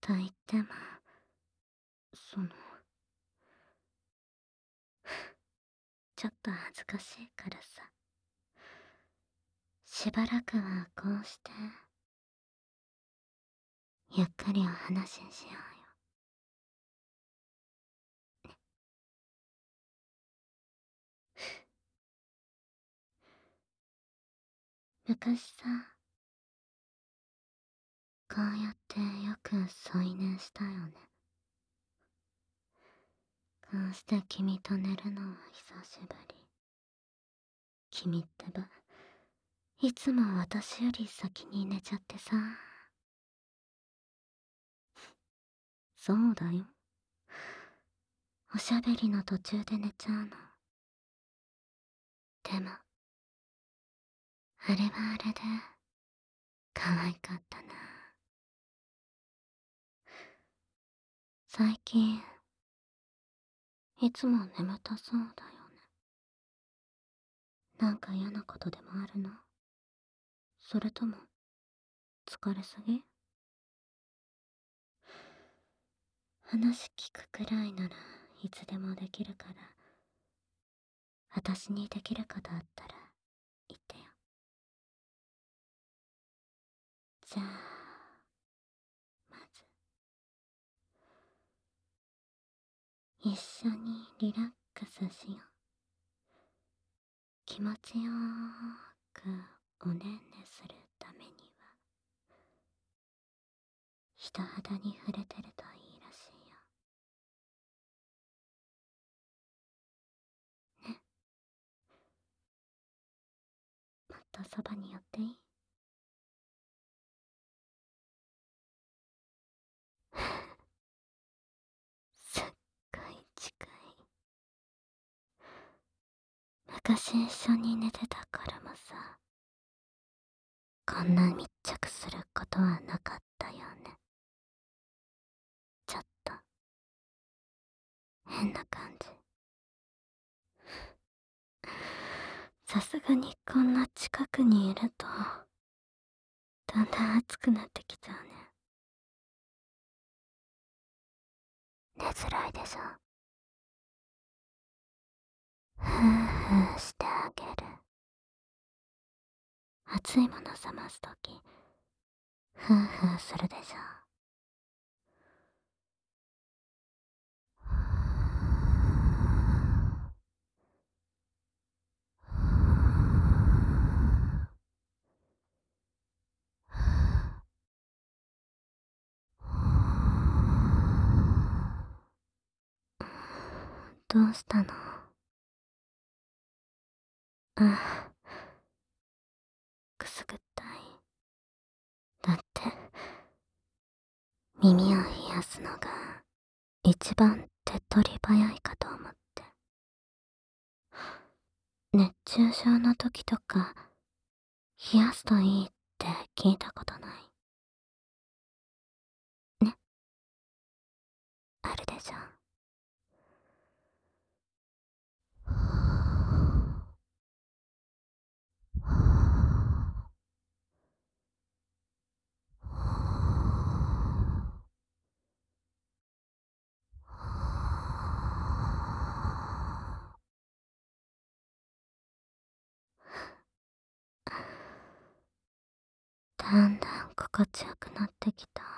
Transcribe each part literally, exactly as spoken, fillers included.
と言っても、その、ちょっと恥ずかしいからさ。しばらくはこうして、ゆっくりお話ししようよ。昔さ、こうやってよく添い寝したよね。こうして君と寝るのは久しぶり。君ってば、いつも私より先に寝ちゃってさ。そうだよ。おしゃべりの途中で寝ちゃうの。でも、あれはあれで、可愛かったな。最近、いつも眠たそうだよね。なんか嫌なことでもあるの？それとも、疲れすぎ？話聞くくらいならいつでもできるから、私にできることあったら言ってよ。じゃあ、まず、一緒にリラックスしよう。気持ちよーくおねんねするためには、人肌に触れてるといいらしいよ。ね。もっとそばに寄っていい？すっごい近い。昔一緒に寝てたからもさ、こんな密着することはなかったよね。ちょっと変な感じ。さすがにこんな近くにいると、だんだん暑くなってきちゃうね。寝づらいでしょ。ふーふーしてあげる。熱いもの冷ますとき、ふーふーするでしょ。どうしたの？ああ、くすぐったい。だって、耳を冷やすのが一番手っ取り早いかと思って。熱中症の時とか、冷やすといいって聞いたことない？ね、あるでしょ。だんだん心地よくなってきた。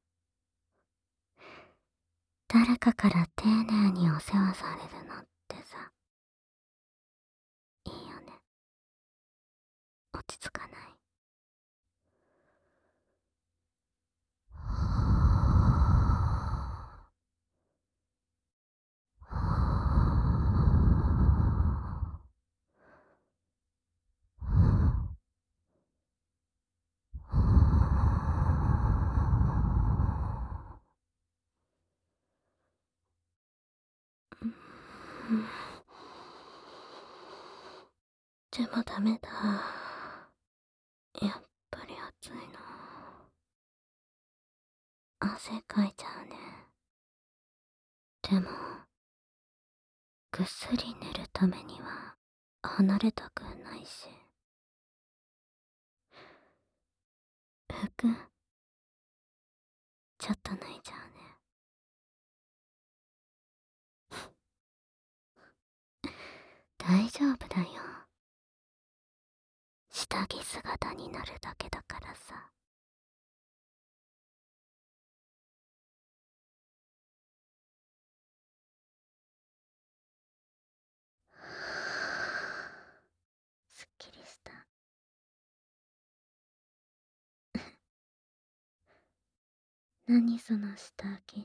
誰かから丁寧にお世話されるのってさ、いいよね。落ち着かない？うん、でもダメだ。やっぱり暑いな。汗かいちゃうね。でも、ぐっすり寝るためには離れたくないし。服、 ちょっと脱いじゃうね。大丈夫だよ。下着姿になるだけだからさ。すっきりした。何その下着って。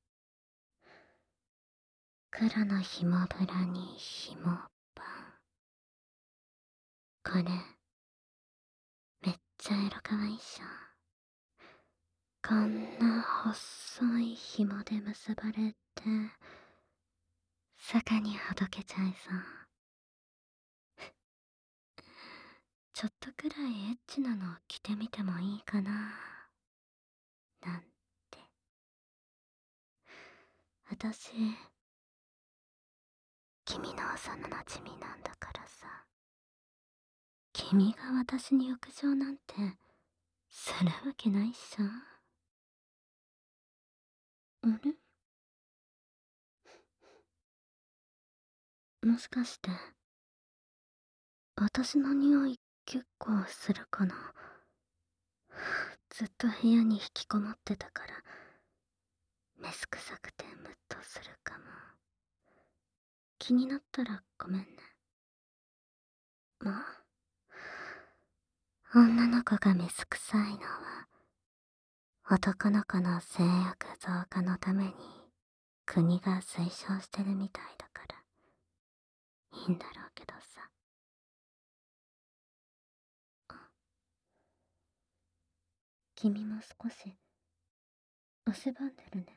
黒の紐ブラに紐パン。これめっちゃエロかわいいっしょ。こんな細い紐で結ばれて坂にほどけちゃいそう。ちょっとくらいエッチなの着てみてもいいかななんて。私君の幼なじみなんだからさ。君が私に浴場なんてするわけないっしょ。あれ、もしかして私の匂い結構するかな。ずっと部屋に引きこもってたからメス臭くてムッとするかも。気になったらごめんね。まあ女の子がメス臭いのは男の子の性欲増加のために国が推奨してるみたいだからいいんだろうけどさ。君も少し汗ばんでるね。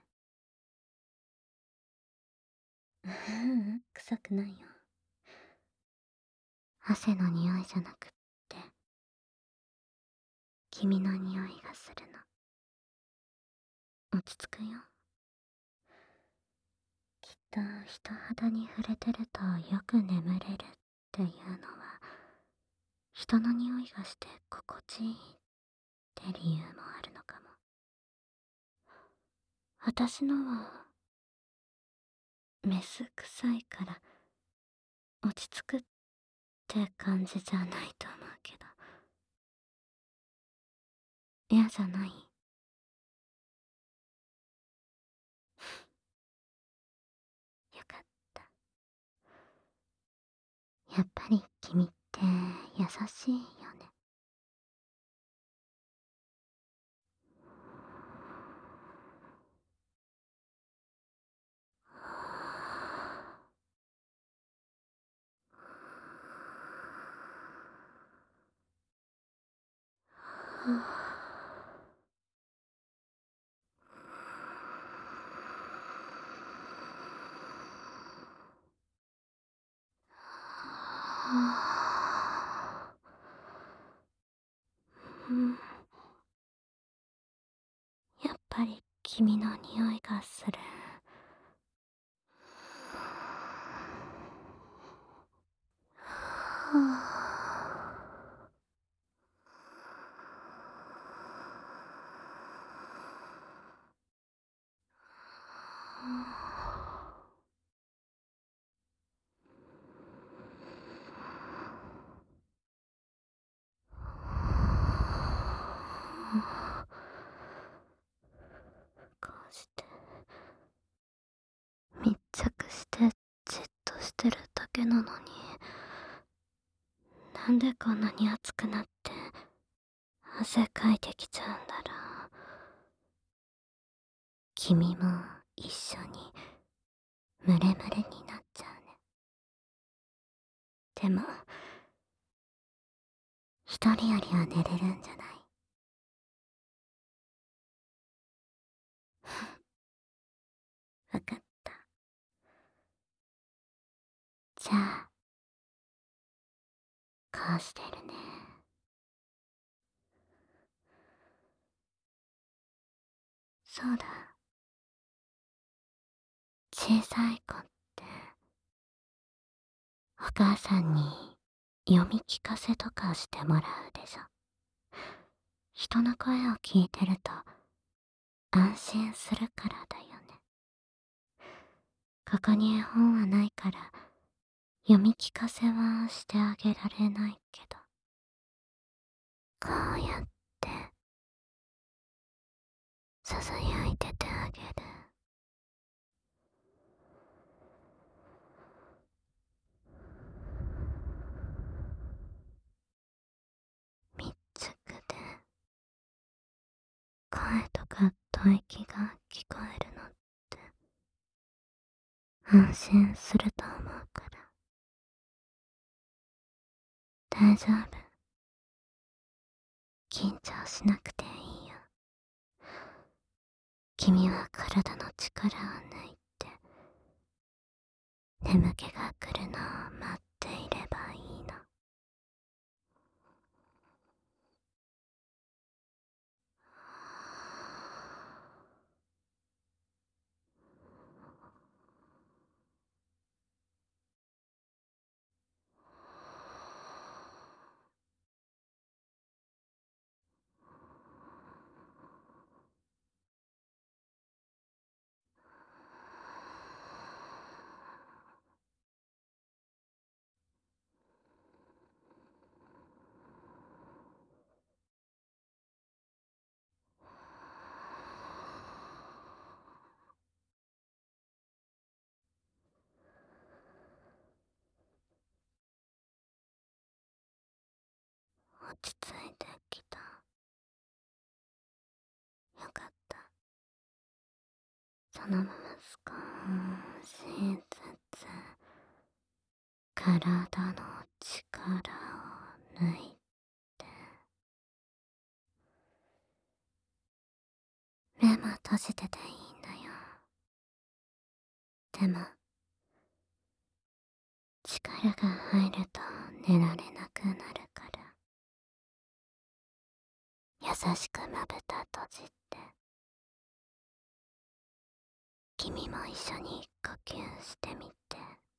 ううん臭くないよ。汗の匂いじゃなくって君の匂いがするの。落ち着くよ。きっと人肌に触れてるとよく眠れるっていうのは人の匂いがして心地いいって理由もあるのかも。私のはメス臭いから落ち着くって感じじゃないと思うけど。嫌じゃない？よかった。やっぱり君って優しいよね。うん、やっぱり君の匂いがする。こうして密着してじっとしてるだけなのになんでこんなに熱くなって汗かいてきちゃうんだろう。君も一緒にムレムレになっちゃうね。でも一人よりは寝れるんじゃない？わかった。じゃあこうしてるね。そうだ、小さい子ってお母さんに読み聞かせとかしてもらうでしょ。人の声を聞いてると安心するからだよね。ここに絵本はないから読み聞かせはしてあげられないけど、こうやってささやいててあげる。みっつくで声とか吐息が聞こえるのって安心すると思うから。大丈夫。緊張しなくていいよ。君は体の力を抜いて眠気が来るのを待っていればいいの。落ち着いてきた。よかった。そのまま少しずつ体の力を抜いて、目も閉じてていいんだよ。でも力が入ると寝られなくなるから、優しくまぶた閉じて、君も一緒に呼吸してみて。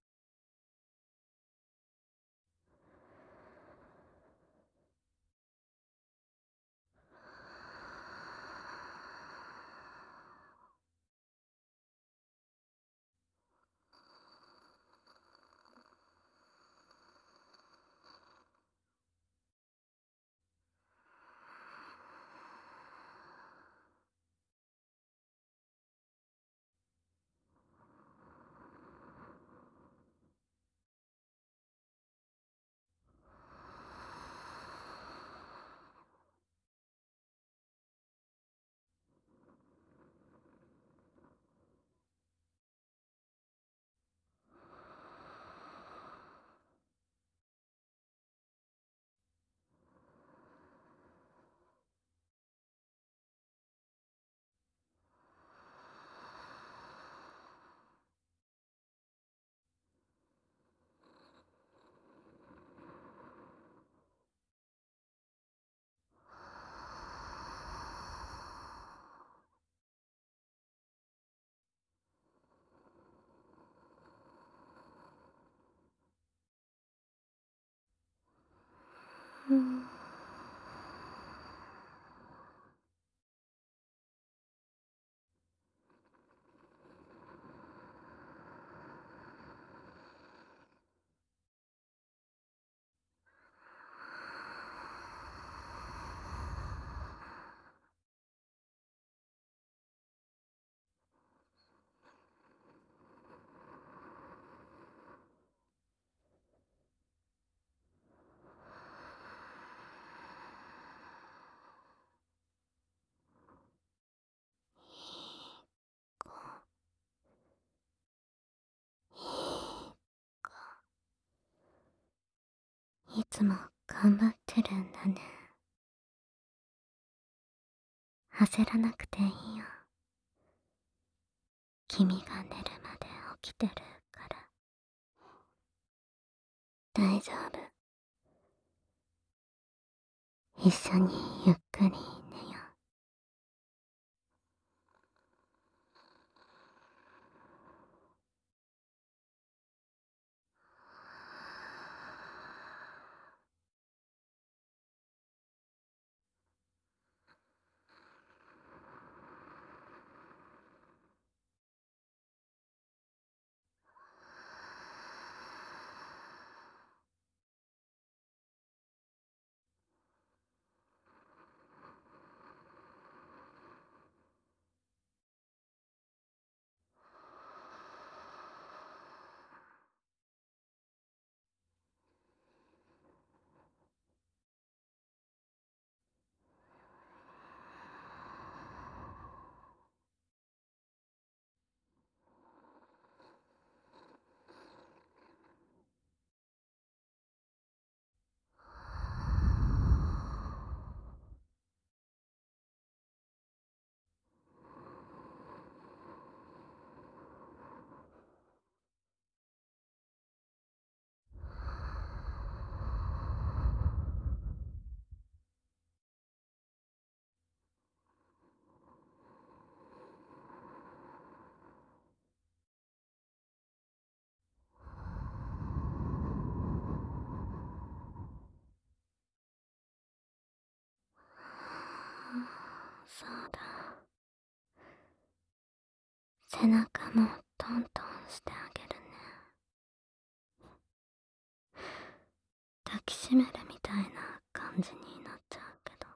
うん。いつも頑張ってるんだね。焦らなくていいよ。君が寝るまで起きてるから。大丈夫。一緒にゆっくり寝よそうだ。背中もトントンしてあげるね。抱きしめるみたいな感じになっちゃうけど、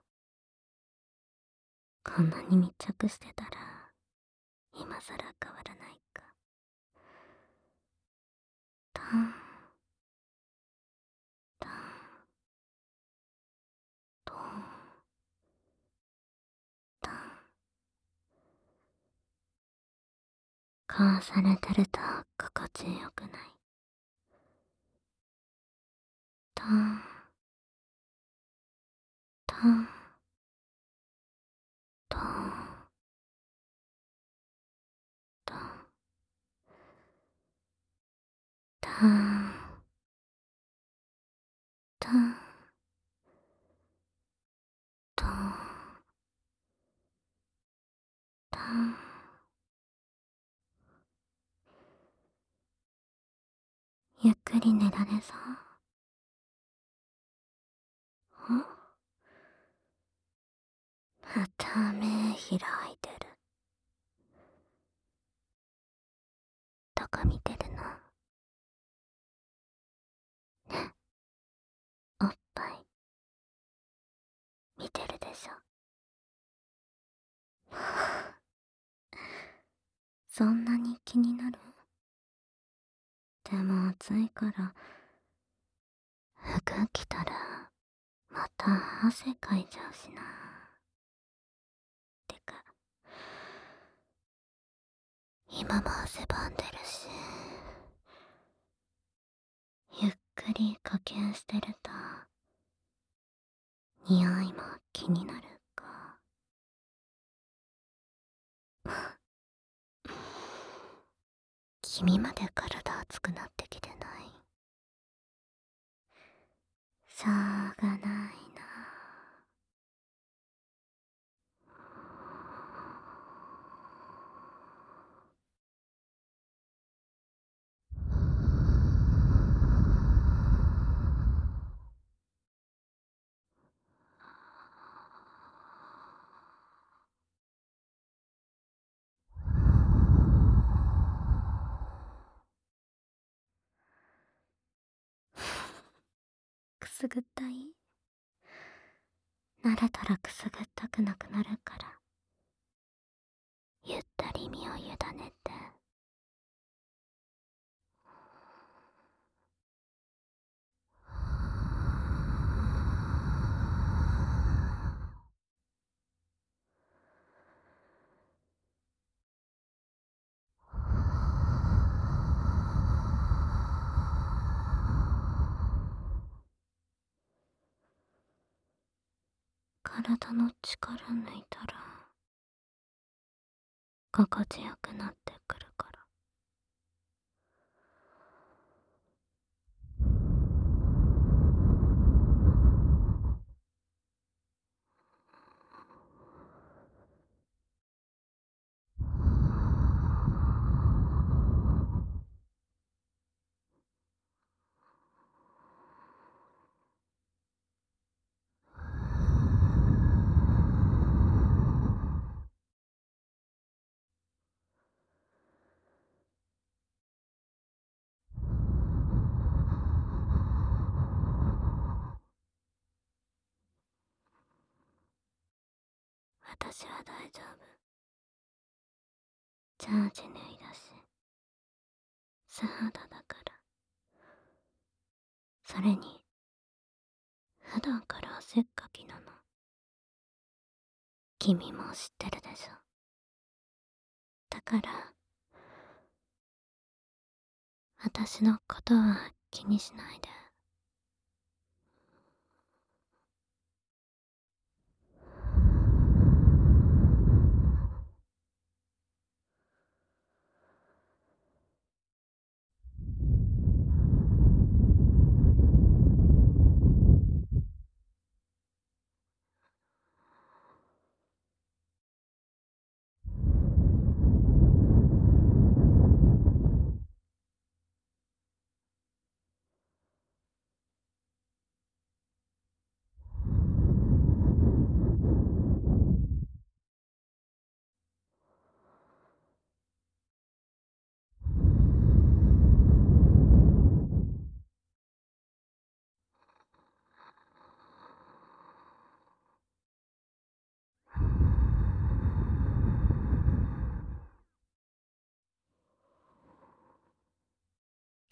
こんなに密着してたら今さら変わらないか。トントントントン。こうされてると心地よくない？トントントントントントントントン。ゆっくり寝られそう？ん？また目開いてる。どこ見てるの？ね、おっぱい見てるでしょ。そんなに気になる？でも暑いから服着たらまた汗かいちゃうしな。てか今も汗ばんでるし、ゆっくり呼吸してると匂いも気になるか。君まで体熱くなってきてない？しょうがないな。くすぐったい？慣れたらくすぐったくなくなるから、ゆったり身を委ねて。体の力抜いたら心地よくなってくるから。私は大丈夫。ジャージ脱いだし、素肌だから。それに普段から汗っかきなの。君も知ってるでしょ。だから私のことは気にしないで。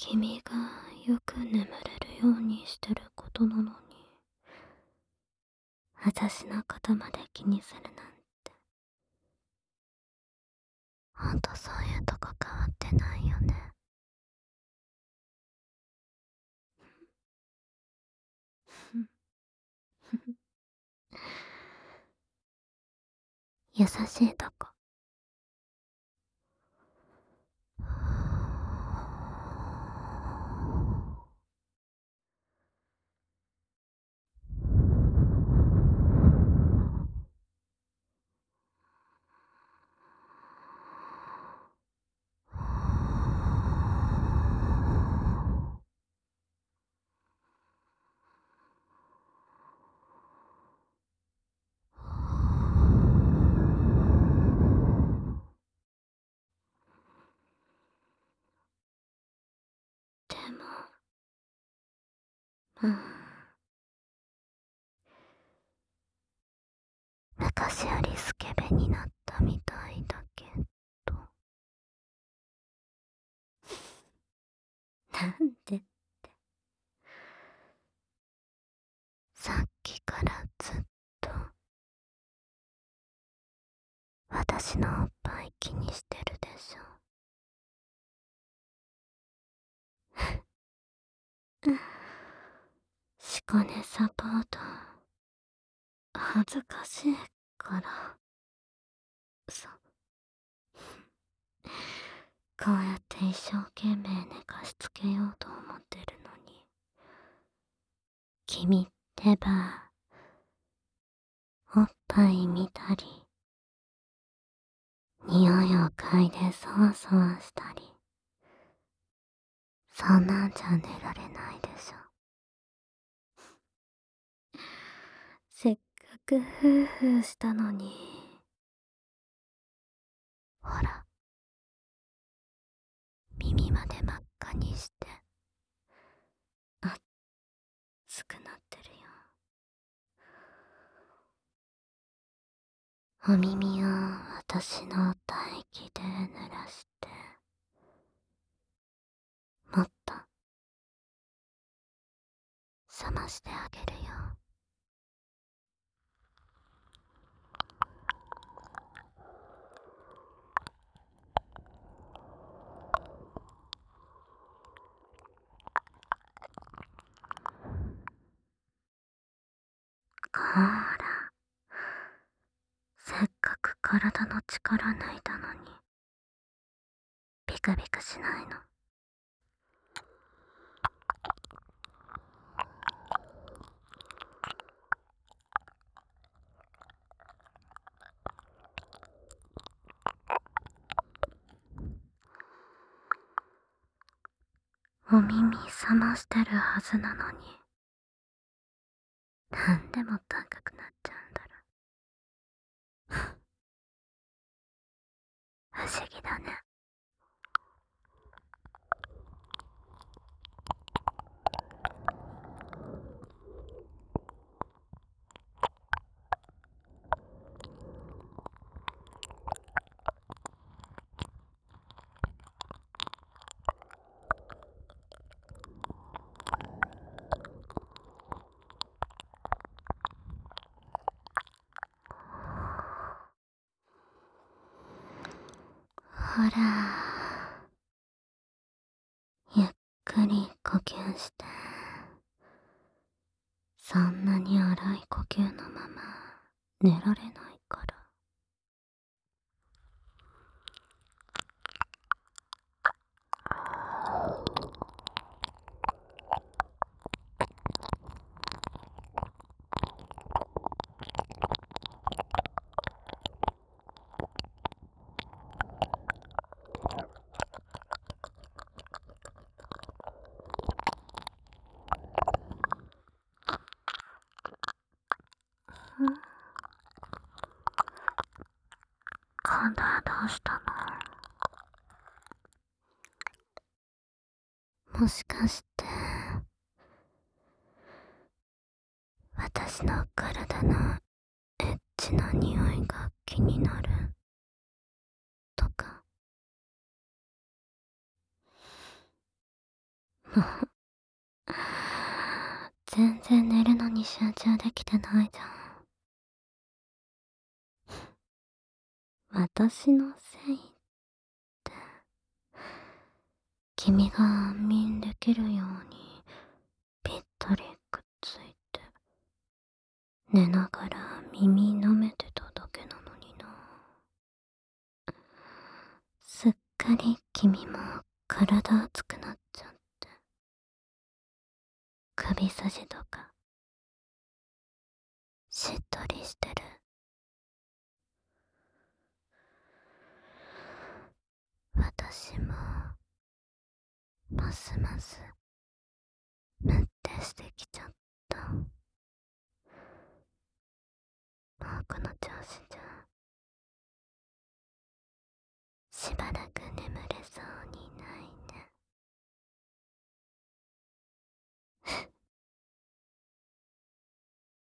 君がよく眠れるようにしてることなのに、私のことまで気にするなんて。ほんとそういうとこ変わってないよね。優しいとこ。でも、まあ、昔よりスケベになったみたいだけど。なんでって、さっきからずっと私のおっぱい気にしてるでしょ。しこねサポート恥ずかしいから、そこうやって一生懸命寝かしつけようと思ってるのに、君ってばおっぱい見たり、匂いを嗅いでそわそわしたり、そんなんじゃ寝られないでしょ。せっかくフーフーしたのに。ほら、耳まで真っ赤にして、熱くなってるよ。お耳を私の唾液で濡らして、もっと冷ましてあげるよ。こーら、せっかく体の力抜いたのに、ビクビクしないの。お耳冷ましてるはずなのに、なんでもっと赤くなっちゃうんだろう。不思議だね。ほら、ゆっくり呼吸して。そんなに荒い呼吸のまま寝られないから。今度はどうしたの？もしかして私の体のエッチな匂いが気になるとか？ もう、全然寝るのに集中できてないじゃん。私のせいって、君が安眠できるようにぴったりくっついて、寝ながら耳舐めてただけなのにな。すっかり君も体熱くなっちゃって、首筋とかしっとりしてる。私もますますむってしてきちゃった。もうこの調子じゃしばらく